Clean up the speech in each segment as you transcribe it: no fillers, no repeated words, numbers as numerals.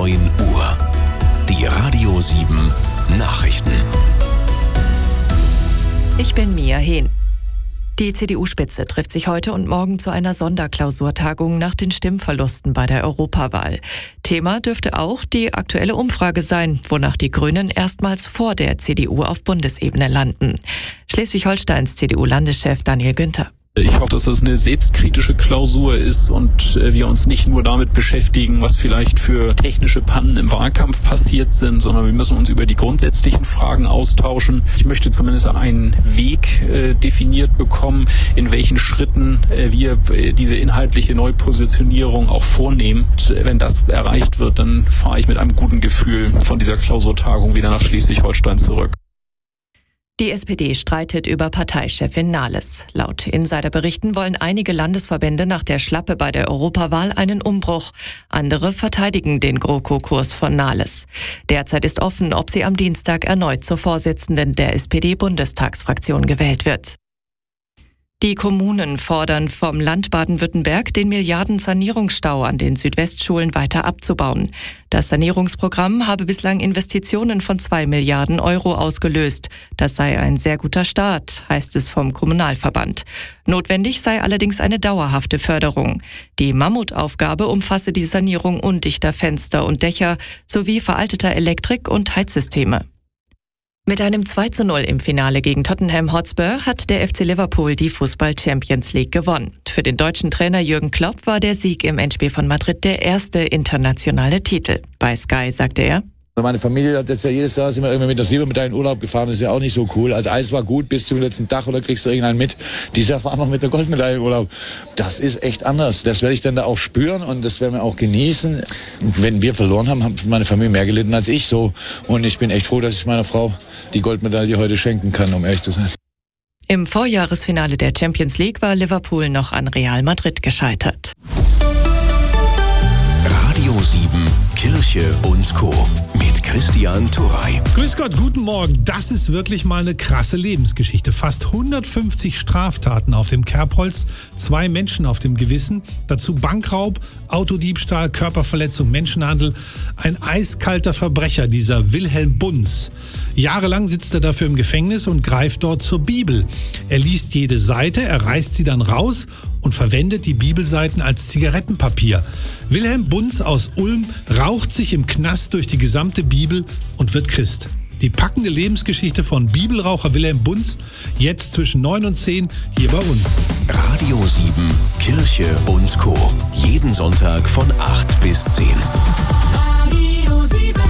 9 Uhr. Die Radio 7 Nachrichten. Ich bin Mia Hehn. Die CDU-Spitze trifft sich heute und morgen zu einer Sonderklausurtagung nach den Stimmverlusten bei der Europawahl. Thema dürfte auch die aktuelle Umfrage sein, wonach die Grünen erstmals vor der CDU auf Bundesebene landen. Schleswig-Holsteins CDU-Landeschef Daniel Günther. Ich hoffe, dass es eine selbstkritische Klausur ist und wir uns nicht nur damit beschäftigen, was vielleicht für technische Pannen im Wahlkampf passiert sind, sondern wir müssen uns über die grundsätzlichen Fragen austauschen. Ich möchte zumindest einen Weg definiert bekommen, in welchen Schritten wir diese inhaltliche Neupositionierung auch vornehmen. Und wenn das erreicht wird, dann fahre ich mit einem guten Gefühl von dieser Klausurtagung wieder nach Schleswig-Holstein zurück. Die SPD streitet über Parteichefin Nahles. Laut Insiderberichten wollen einige Landesverbände nach der Schlappe bei der Europawahl einen Umbruch. Andere verteidigen den GroKo-Kurs von Nahles. Derzeit ist offen, ob sie am Dienstag erneut zur Vorsitzenden der SPD-Bundestagsfraktion gewählt wird. Die Kommunen fordern vom Land Baden-Württemberg, den Milliarden-Sanierungsstau an den Südwestschulen weiter abzubauen. Das Sanierungsprogramm habe bislang Investitionen von 2 Milliarden Euro ausgelöst. Das sei ein sehr guter Start, heißt es vom Kommunalverband. Notwendig sei allerdings eine dauerhafte Förderung. Die Mammutaufgabe umfasse die Sanierung undichter Fenster und Dächer sowie veralteter Elektrik- und Heizsysteme. Mit einem 2:0 im Finale gegen Tottenham Hotspur hat der FC Liverpool die Fußball-Champions League gewonnen. Für den deutschen Trainer Jürgen Klopp war der Sieg im Endspiel von Madrid der erste internationale Titel. Bei Sky sagte er: Meine Familie hat jetzt ja jedes Jahr sind wir irgendwie mit der Silbermedaille in Urlaub gefahren. Das ist ja auch nicht so cool. Also Eis war gut bis zum letzten Tag oder kriegst du irgendeinen mit. Dieses Jahr fahren wir mit der Goldmedaille in Urlaub. Das ist echt anders. Das werde ich dann da auch spüren und das werden wir auch genießen. Wenn wir verloren haben, hat meine Familie mehr gelitten als ich so. Und ich bin echt froh, dass ich meiner Frau die Goldmedaille heute schenken kann, um ehrlich zu sein. Im Vorjahresfinale der Champions League war Liverpool noch an Real Madrid gescheitert. Radio 7 Kirche und Co. mit Christian Turrey. Grüß Gott, guten Morgen. Das ist wirklich mal eine krasse Lebensgeschichte. Fast 150 Straftaten auf dem Kerbholz, 2 Menschen auf dem Gewissen, dazu Bankraub, Autodiebstahl, Körperverletzung, Menschenhandel. Ein eiskalter Verbrecher, dieser Wilhelm Bunz. Jahrelang sitzt er dafür im Gefängnis und greift dort zur Bibel. Er liest jede Seite, er reißt sie dann raus und verwendet die Bibelseiten als Zigarettenpapier. Wilhelm Bunz aus Ulm raucht sich im Knast durch die gesamte Bibel und wird Christ. Die packende Lebensgeschichte von Bibelraucher Wilhelm Bunz, jetzt zwischen 9 und 10 hier bei uns. Radio 7 Kirche und Co. Jeden Sonntag von 8 bis 10. Radio 7.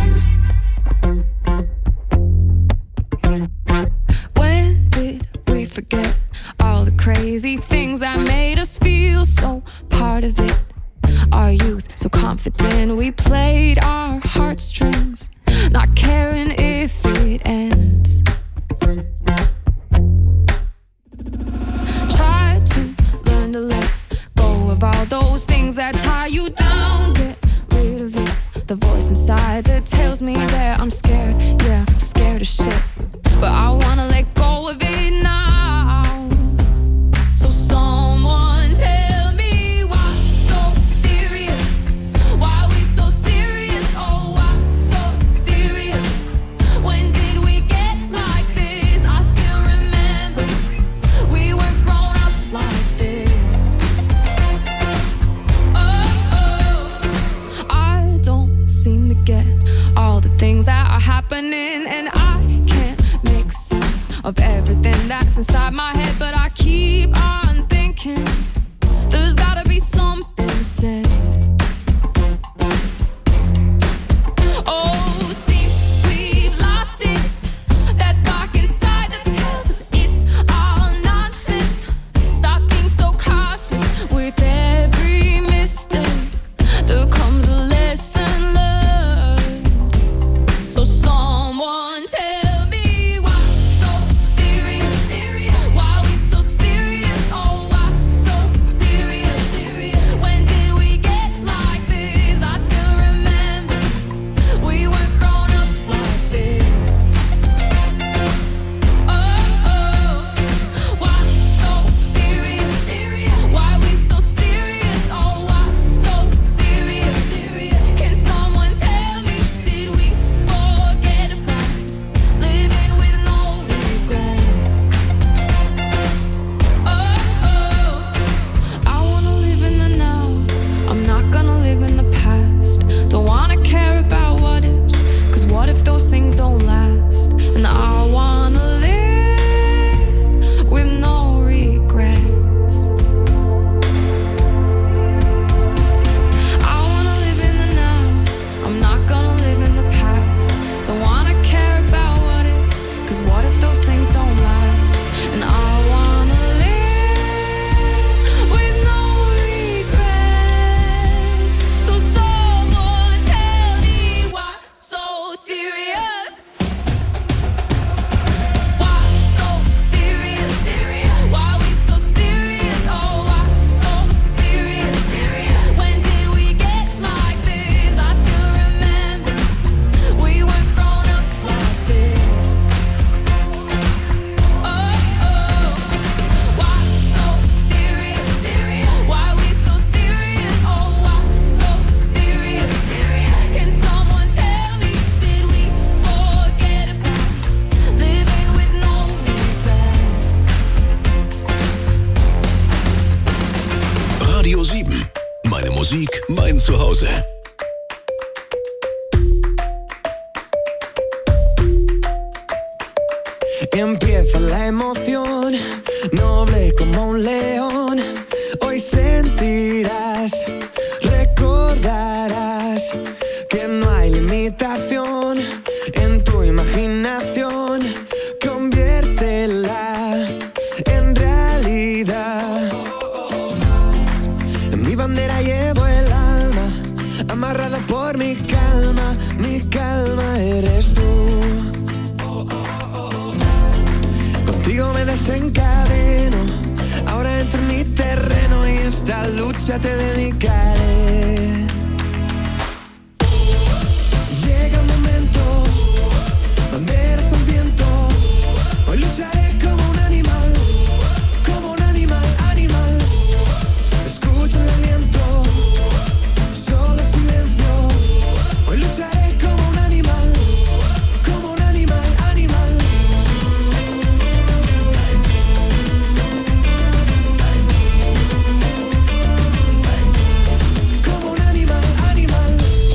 When did we forget all the crazy things that made us feel so part of it? Our youth, so confident, we played our heartstrings, not caring if it ends. Try to learn to let go of all those things that tie you down. Get rid of it, the voice inside that tells me that I'm scared, yeah, scared of shit. But I wanna let go of it now. So someone tell me why so serious? Why we so serious? Oh, why so serious? When did we get like this? I still remember we were grown up like this. Oh, I don't seem to get all the things that are happening, and I can't make sense of everything that's inside my head, but I keep on thinking there's gotta be something said. Oh, seems we've lost it. That spark inside that tells us it's all nonsense. Stop being so cautious with every mistake. There comes a lesson learned. So someone tell me why so serious? Why we so zu Hause. Empieza la emoción, noble como un león. Hoy sentirás, recordarás que no hay limitación en tu imaginación. Conviértela en realidad. En mi bandera llevo el alma, amarrada por mi calma eres tú. Contigo me desencadeno, ahora entro en mi terreno y esta lucha te dedicaré. Llega el momento, banderas al viento, hoy lucharé como un animal, animal. Escucha el aliento, solo silencio, hoy lucharé como un animal, animal. Como un animal.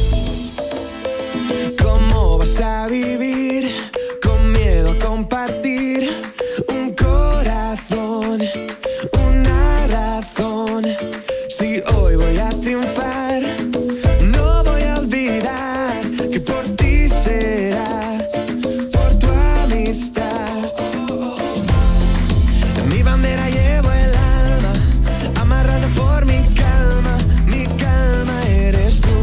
¿Cómo vas a vivir con miedo a compartir un corazón, una razón? Si hoy voy a triunfar, no voy a olvidar que por ti será, por tu amistad. En mi bandera llevo el alma, amarrada por mi calma eres tú.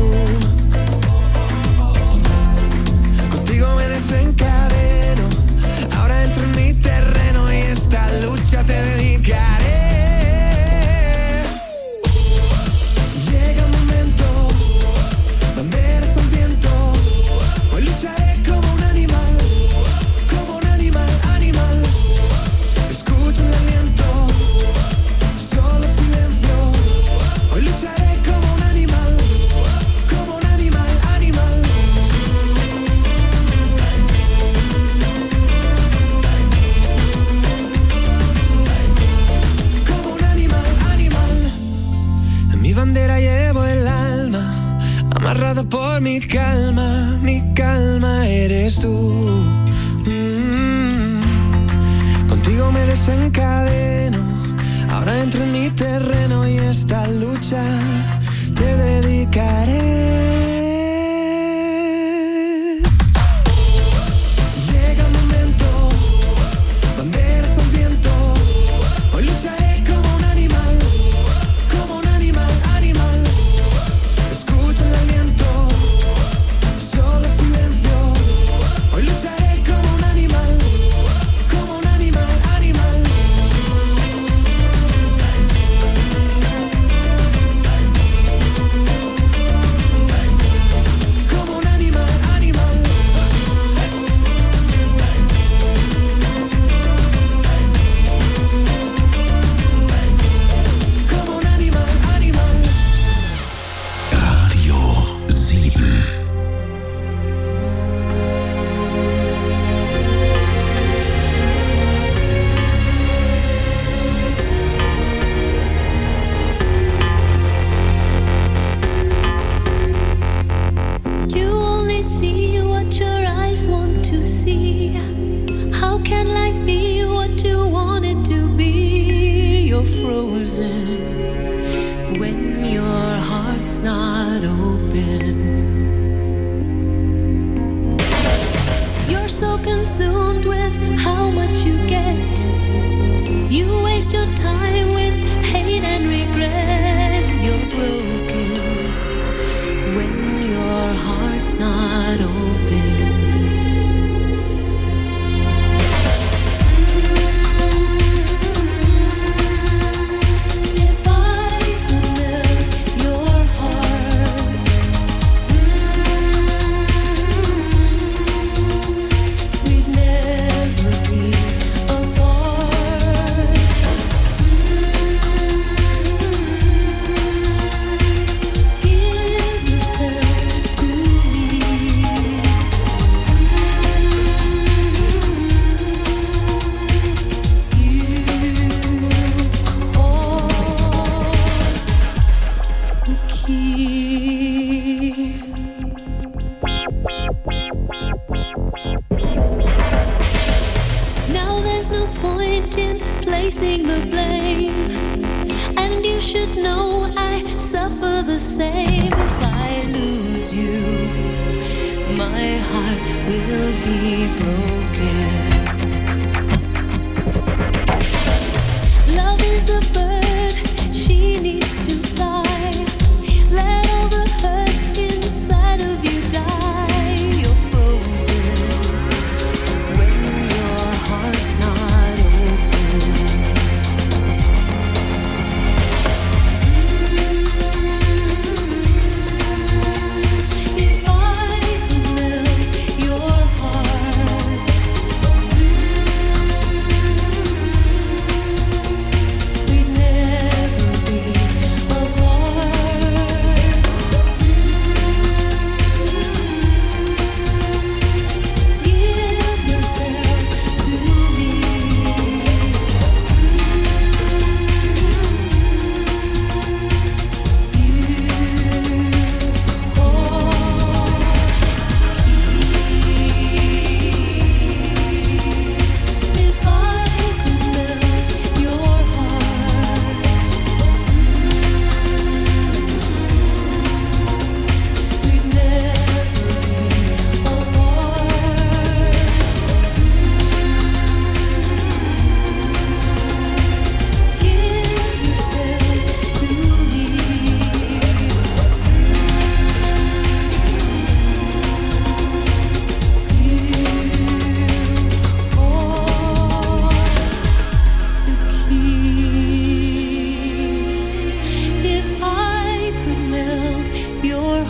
Contigo me desencadeno, ahora entro en mi terreno y esta lucha te dedicaré. Llega el momento, banderas al viento, hoy lucharé como un animal, animal. Escucha el aliento, solo silencio, hoy lucharé como un animal, animal. Como un animal. En mi bandera llevo el alma, amarrado por mi calma eres tú. Contigo me desencadeno, ahora entro en mi terreno y esta lucha te dedicaré. Llega el momento, banderas al viento, hoy lucharé como un animal, animal. Escucha el aliento, solo silencio, hoy lucharé como un animal, animal. Como un animal, Como un animal. Radio 7. You only see what your eyes want to see. How can life be what you want it to be? You're frozen when your heart's not open. You're so consumed with how much you get. You waste your time with hate and regret. You're broken when your heart's not open. If I could melt your heart, we'd never be apart. Give yourself to me. placing the blame. And you should know I suffer the same. If I lose you, my heart will be broken. Love is a bird, she needs to fly. Let all the hurt inside of you die. You're frozen when your heart's not open. If I could melt your heart, we'd never be apart. Give yourself to me. If I could melt your heart, we'd never be apart. Give yourself to me. If I could melt your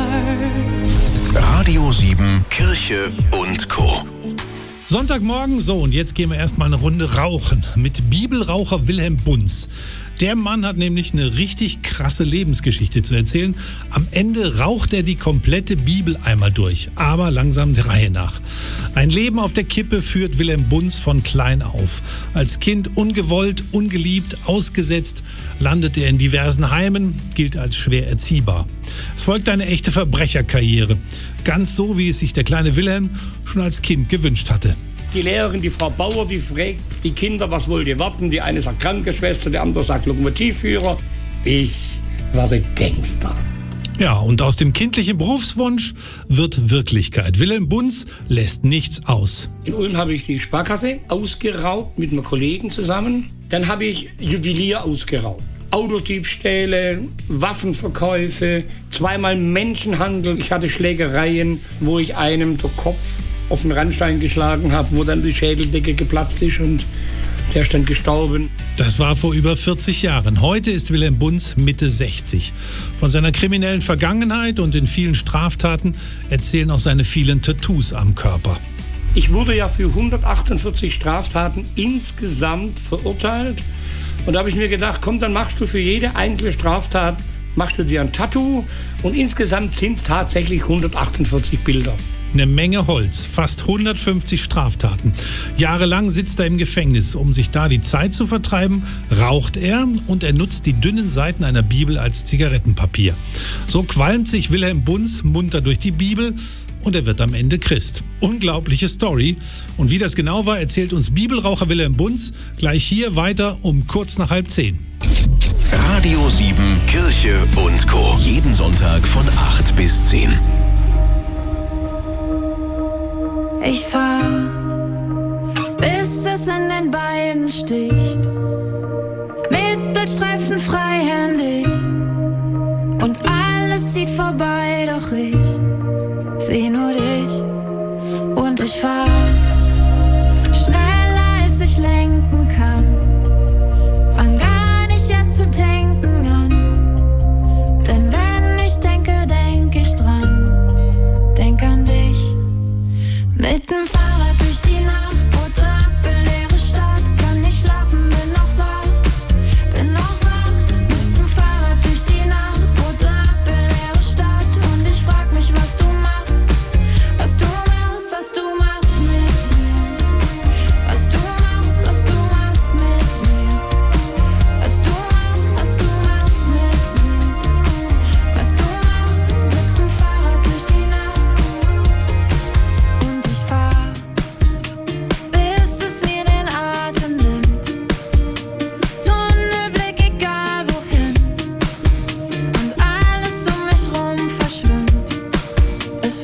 heart. Radio 7 Kirche und Co. Sonntagmorgen, so, und jetzt gehen wir erstmal eine Runde rauchen mit Bibelraucher Wilhelm Bunz. Der Mann hat nämlich eine richtig krasse Lebensgeschichte zu erzählen. Am Ende raucht er die komplette Bibel einmal durch, aber langsam der Reihe nach. Ein Leben auf der Kippe führt Wilhelm Bunz von klein auf. Als Kind ungewollt, ungeliebt, ausgesetzt, landet er in diversen Heimen, gilt als schwer erziehbar. Es folgt eine echte Verbrecherkarriere, ganz so, wie es sich der kleine Wilhelm schon als Kind gewünscht hatte. Die Lehrerin, die Frau Bauer, die fragt die Kinder, was wollt ihr werden? Die eine sagt Krankenschwester, der andere sagt Lokomotivführer. Ich werde Gangster. Ja, und aus dem kindlichen Berufswunsch wird Wirklichkeit. Wilhelm Bunz lässt nichts aus. In Ulm habe ich die Sparkasse ausgeraubt mit einem Kollegen zusammen. Dann habe ich Juwelier ausgeraubt. Autodiebstähle, Waffenverkäufe, zweimal Menschenhandel. Ich hatte Schlägereien, wo ich einem den Kopf auf den Randstein geschlagen habe, wo dann die Schädeldecke geplatzt ist und der ist dann gestorben. Das war vor über 40 Jahren. Heute ist Wilhelm Bunz Mitte 60. Von seiner kriminellen Vergangenheit und den vielen Straftaten erzählen auch seine vielen Tattoos am Körper. Ich wurde ja für 148 Straftaten insgesamt verurteilt. Und da habe ich mir gedacht, komm, dann machst du für jede einzelne Straftat, machst du dir ein Tattoo. Und insgesamt sind es tatsächlich 148 Bilder. Eine Menge Holz, fast 150 Straftaten. Jahrelang sitzt er im Gefängnis. Um sich da die Zeit zu vertreiben, raucht er und er nutzt die dünnen Seiten einer Bibel als Zigarettenpapier. So qualmt sich Wilhelm Bunz munter durch die Bibel und er wird am Ende Christ. Unglaubliche Story. Und wie das genau war, erzählt uns Bibelraucher Wilhelm Bunz gleich hier weiter um kurz nach 9:30. Radio 7 Kirche und Co. Jeden Sonntag von 8 bis 10. Ich fahr, bis es in den Beinen sticht. Mittelstreifen freihändig und alles zieht vorbei, doch ich seh nur dich und ich fahr schneller als ich lenken kann. Fang gar nicht erst zu denken an, denn wenn ich denke, denk ich dran, denk an dich. Mit dem Fahrrad durch die Nacht, rote Ampel, leere Stadt, kann nicht schlafen, bin noch wach, bin noch wach. Mit dem Fahrrad durch die Nacht, rote Ampel, leere Stadt und ich frag mich, was du machst, was du machst, was du machst mit mir, was du machst, was du machst mit mir, was du machst, was du machst mit mir, was du machst mit dem Fahrrad durch die Nacht. Und ich fahr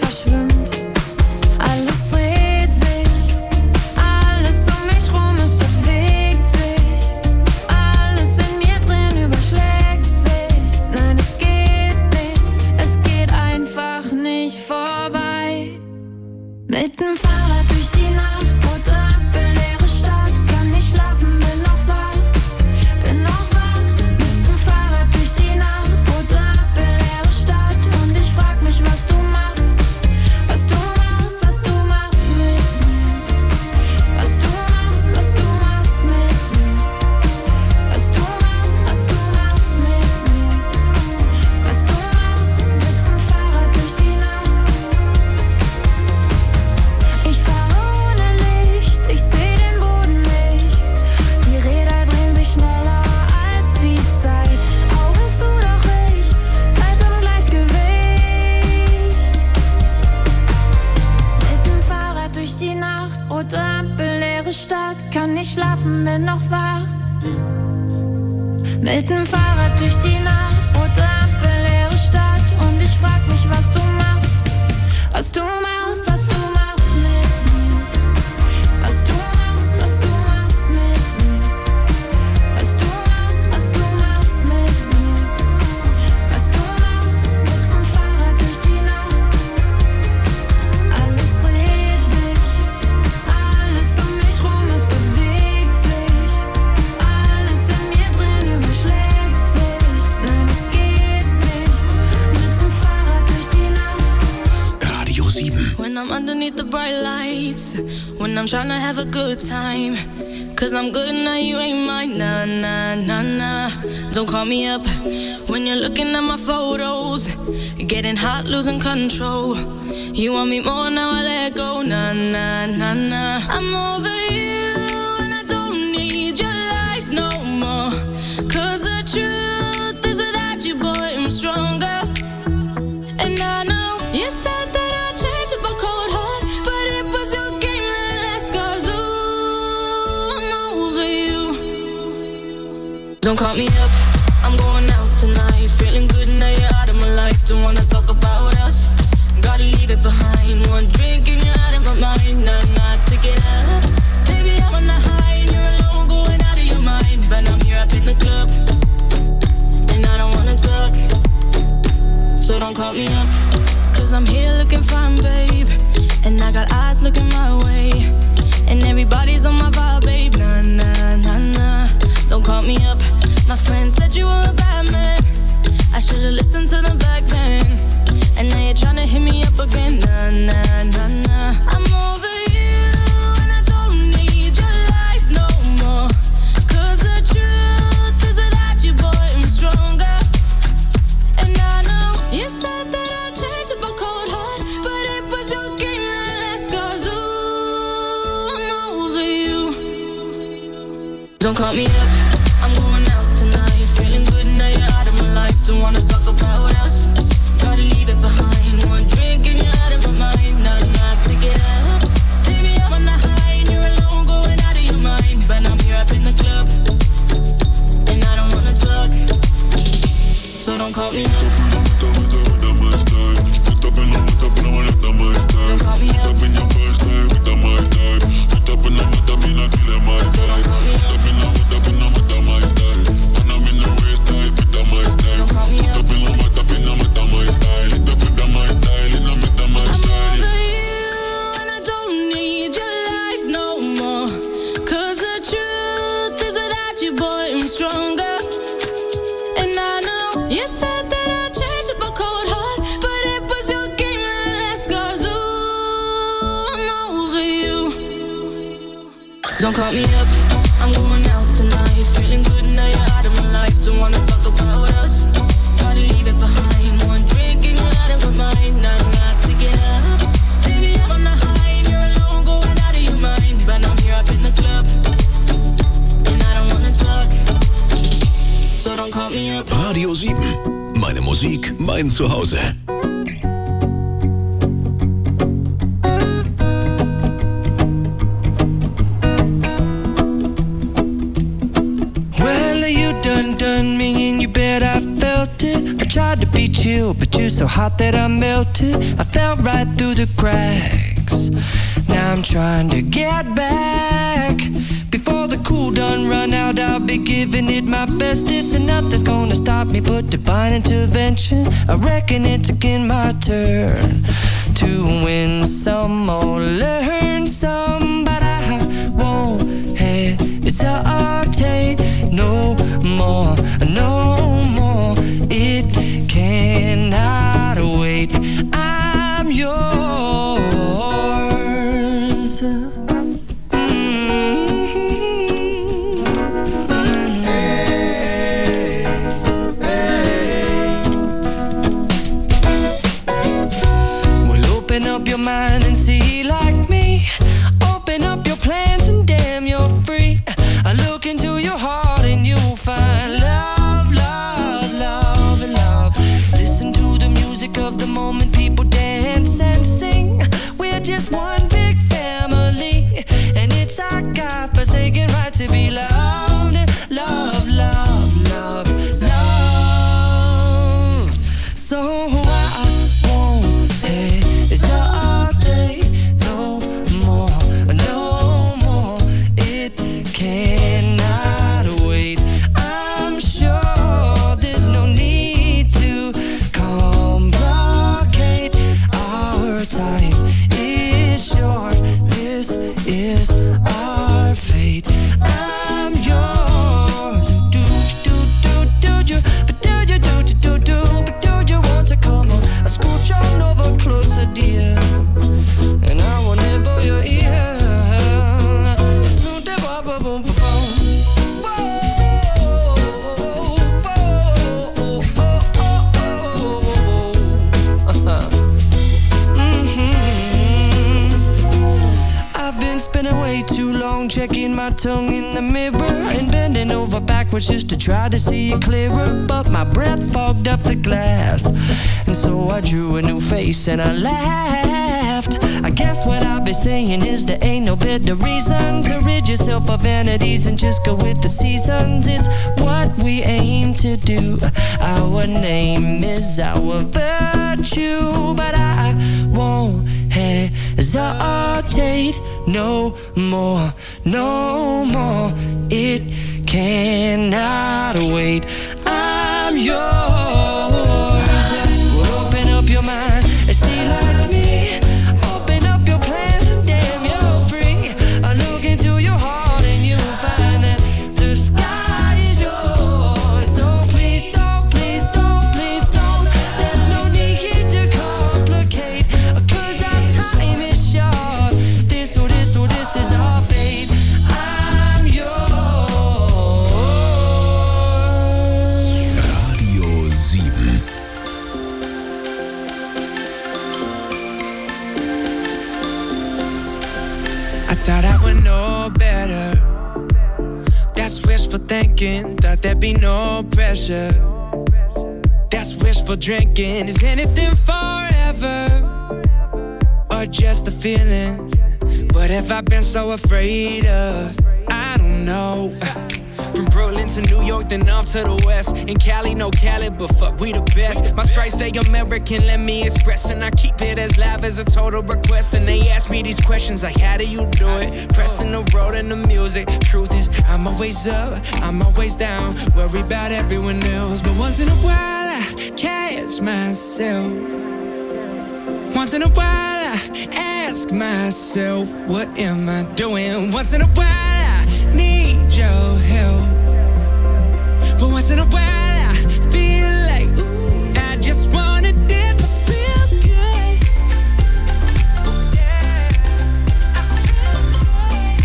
verschwimmt. Alles dreht sich, alles um mich rum, es bewegt sich. Alles in mir drin überschlägt sich. Nein, es geht nicht, es geht einfach nicht vorbei. Mit dem Fahrrad durch die Nacht, rote Ampel, leere Stadt. Kann nicht schlafen, bin noch wach, bin noch wach. Mit dem Fahrrad durch die Nacht, rote Ampel, leere Stadt. Und ich frag mich, was du machst, was du machst, was du machst mit mir. Was du machst, was du machst mit mir. Was du machst, was du machst mit mir. Was du machst mit dem Fahrrad durch die Nacht. Ich fahre ohne Licht, ich seh den Boden nicht. Die Räder drehen sich schneller als die Zeit. Augen zu, doch ich bleib im Gleichgewicht. Mit dem Fahrrad durch die Nacht, rote Ampel, leere Stadt. Kann nicht schlafen, bin noch wach. Mit dem Fahrrad durch die Nacht, rote Ampel, leere Stadt. Und ich frag mich, was du machst, was du machst, was du machst mit mir. Was du machst, was du machst mit mir. Was du machst, was du machst mit mir. Was du machst mit dem Fahrrad durch die Nacht. Alles dreht sich, alles um mich rum, es bewegt sich. Alles in mir drin überschlägt sich. Nein, es geht nicht mit dem Fahrrad durch die Nacht. Radio 7. When I'm underneath the bright lights, when I'm trying to have a good time, 'cause I'm good now, you ain't mine, nah, nah, nah, nah. Don't call me up when you're looking at my photos, getting hot, losing control. You want me more, now I let go, nah, nah, nah, nah. I'm over you and I don't need your lies no more, 'cause the truth is without you, boy, I'm stronger. And I know you said that I'd change up a cold heart, but it was your game that last, 'cause ooh, I'm over you. Don't call me up, I'm going out tonight, feeling good now you're out of my life. Don't wanna talk about us, gotta leave it behind. One drink and you're out of my mind, not to get up. Baby, I'm on the high and you're alone, going out of your mind. But I'm here up in the club, and I don't wanna talk, so don't call me up, 'cause I'm here looking fine, babe, and I got eyes looking my way, and everybody's on my vibe, babe, nah, nah, nah, nah. Don't call me up, my friend said you were a bad man, I should've listened to them back then, and now you're tryna hit me up again, nah, nah, nah, nah. I'm over you and I don't need your lies no more, 'cause the truth is without you, boy, I'm stronger. And I know you said that I'd change up a cold heart, but it was your game that last, 'cause ooh, I'm over you. Don't call me up, I'm going out tonight, feeling good now you're out of my life. Don't wanna talk about us, gotta leave it behind. One drink and you're out of my mind, not to get up. Baby, I'm on the high and you're alone, going out of your mind. But I'm here up in the club, and I don't wanna talk, so don't call me up. Don't call me up, I'm going out tonight, feeling good now you're out of my life. Don't wanna talk about us, gotta leave it behind. One drink and you're out of my mind, not to get up. Baby, I'm on the high and you're alone, going out of your mind. But I'm here up in the club, and I don't wanna talk, so don't call me up. Radio 7. Meine Musik, mein Zuhause. Done me and you bet I felt it. I tried to beat chill, but you're so hot that I melted. I fell right through the cracks. Now I'm trying to get back. Before the cool done run out, I'll be giving it my best. This and nothing's gonna stop me but divine intervention. I reckon it's again my turn to win some or learn some, but I won't hesitate no more, no more. It cannot wait. I'm yours. Open up your mind and see like me. Open up your plans and damn, you're free. I look into your heart and you'll find love, love, love, and love. Listen to the music of the moment, people dance and sing. We're just one big family, and it's our God-forsaken right to be loved, love, love, love, loved. So I won't hesitate no more, no more. It cannot wait. I'm sure there's no need to complicate. Our time is short. This is our fate. I'm yours. Do you? But do you But do you want to come on? I scooch on over closer, dear, and I will nibble your ear. So boom, boom, boom, boom. I've been spinning way too long, checking my tongue in the mirror and bending over backwards just to try to see it clearer. But my breath fogged up the glass, and so I drew a new face and I laughed. I guess what I'll be saying is there ain't no better reason to rid yourself of vanities and just go with the seasons. It's what we aim to do. Our name is our virtue, but I won't hesitate no more, no more. It cannot wait. I'm yours. Open up your mind and see like me. Open up your plans and damn, you're free. I look into your heart and you'll find that the sky is yours. So please don't, please don't, please don't. There's no need here to complicate, 'cause our time is short. This is our fate. I'm yours. Radio 7. I thought I would know better. That's wishful thinking. Thought there'd be no pressure. That's wishful drinking. Is anything forever, or just a feeling? What have I been so afraid of? I don't know. From Brooklyn to New York, then off to the west. In Cali, no Cali, but fuck, we the best. My stripes stay American, let me express. And I keep it as live as a total request. And they ask me these questions like, how do you do it? Pressing the road and the music. Truth is, I'm always up, I'm always down. Worry about everyone else. But once in a while, I catch myself. Once in a while, I ask myself, what am I doing? Once in a while, I need your help. But once in a while, I feel like, ooh, I just wanna dance and feel good. Yeah, I feel good.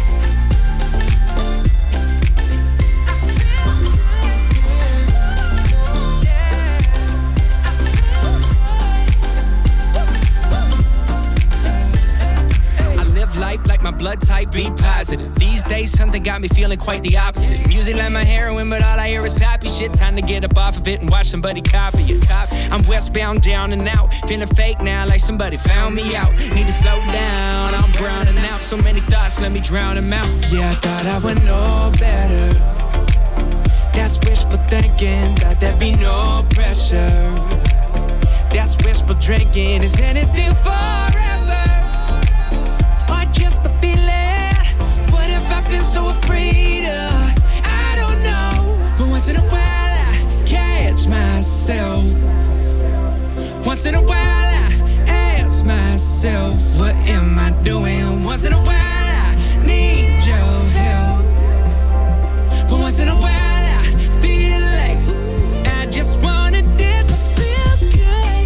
I live life like my blood type be positive. These days, something got me feeling quite the opposite. Music like my heroin, but all I hear is poppy shit. Time to get up off of it and watch somebody copy it. I'm westbound, down and out. Feeling fake now, like somebody found me out. Need to slow down, I'm browning out. So many thoughts, let me drown them out. Yeah, I thought I would know better. That's wishful thinking, thought there'd be no pressure. That's wishful drinking. Is anything forever? Or just a feeling? What have I been so afraid of? I don't know. But once in a while I catch myself. Once in a while I ask myself, what am I doing? Once in a while I need your help. But once in a while I feel like, ooh, I just wanna dance. I feel good.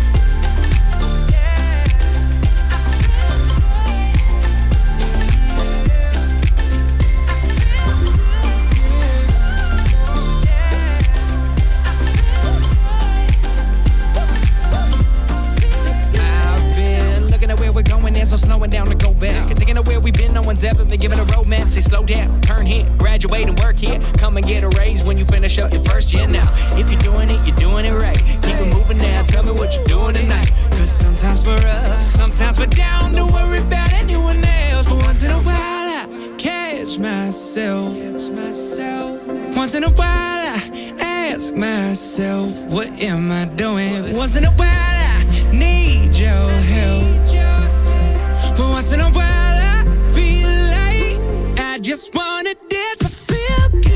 I've been looking at where we're going, there's no slowing down to go back. And thinking of where we've been, no one's ever been given a roadmap. Say slow down, turn here, graduate and work here. Come and get a raise when you finish up your first year now. If you're doing it right. Keep it moving now, tell me what you're doing tonight. Cause sometimes we're up, sometimes we're down. Don't worry about anyone else. But once in a while I catch myself. Once in a while I ask myself, what am I doing? Once in a while I need your help. But once in a while I feel like I just wanna dance. I feel good.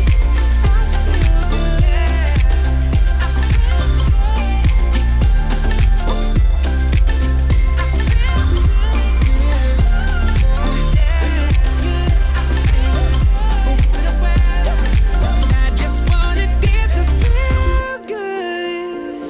I just wanna dance. I feel good.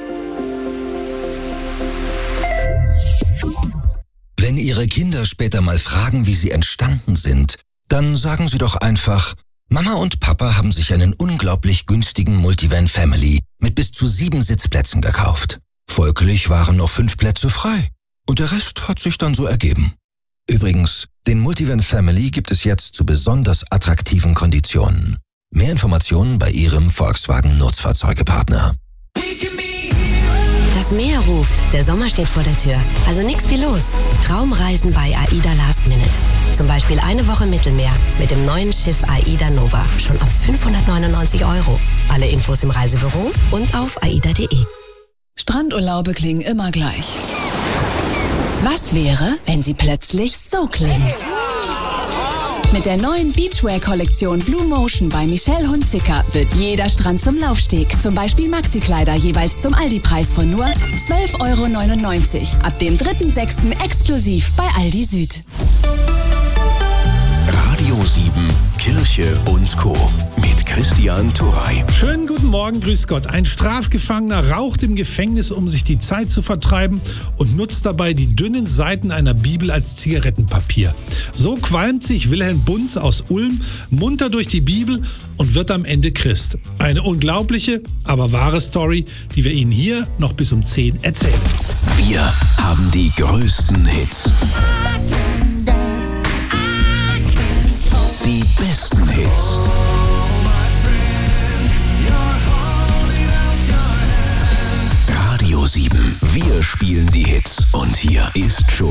Wenn Ihre Kinder später mal fragen, wie sie entstanden sind, dann sagen Sie doch einfach, Mama und Papa haben sich einen unglaublich günstigen Multivan Family mit bis zu 7 Sitzplätzen gekauft. Folglich waren noch 5 Plätze frei. Und der Rest hat sich dann so ergeben. Übrigens, den Multivan Family gibt es jetzt zu besonders attraktiven Konditionen. Mehr Informationen bei Ihrem Volkswagen Nutzfahrzeugepartner. Das Meer ruft, der Sommer steht vor der Tür. Also nix wie los. Traumreisen bei AIDA Last Minute. Zum Beispiel eine Woche Mittelmeer mit dem neuen Schiff AIDA Nova. Schon ab 599 €. Alle Infos im Reisebüro und auf aida.de. Strandurlaube klingen immer gleich. Was wäre, wenn sie plötzlich so klingen? Mit der neuen Beachwear-Kollektion Blue Motion bei Michelle Hunziker wird jeder Strand zum Laufsteg. Zum Beispiel Maxi-Kleider jeweils zum Aldi-Preis von nur 12,99 €. Ab dem 3.6. exklusiv bei Aldi Süd. Radio 7, Kirche und Co. mit Christian Turey. Schönen guten Morgen, grüß Gott. Ein Strafgefangener raucht im Gefängnis, um sich die Zeit zu vertreiben und nutzt dabei die dünnen Seiten einer Bibel als Zigarettenpapier. So qualmt sich Wilhelm Bunz aus Ulm munter durch die Bibel und wird am Ende Christ. Eine unglaubliche, aber wahre Story, die wir Ihnen hier noch bis um 10 erzählen. Wir haben die größten Hits. Die besten Hits. Radio 7. Wir spielen die Hits. Und hier ist schon